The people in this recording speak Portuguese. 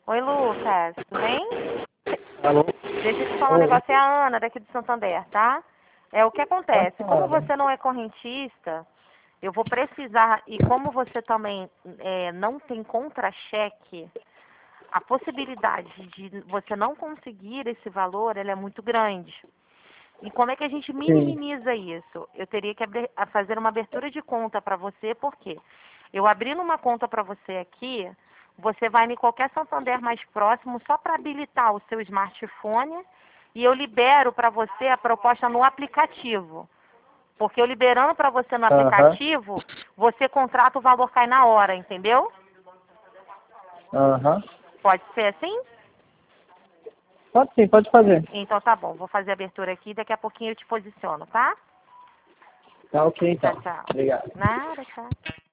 Oi, Lucas, tudo bem? Alô? Deixa eu te falar um Oi, negócio, é a Ana daqui do Santander, tá? É o que pode acontece, como falar, né? você não é correntista, eu vou precisar, e como você também não tem contra-cheque, a possibilidade de você não conseguir esse valor, ela é muito grande. E como é que a gente Sim. minimiza isso? Eu teria que fazer uma abertura de conta para você, por quê? Eu abrindo uma conta para você aqui, você vai em qualquer Santander mais próximo só para habilitar o seu smartphone e eu libero para você a proposta no aplicativo. Porque eu liberando para você no Aham, aplicativo, você contrata, o valor cai na hora, entendeu? aham. Pode ser assim? Pode sim, pode fazer. Então tá bom, vou fazer a abertura aqui, daqui a pouquinho eu te posiciono, tá? Tá ok Tchau, então. tchau. Obrigado. Nada, tchau.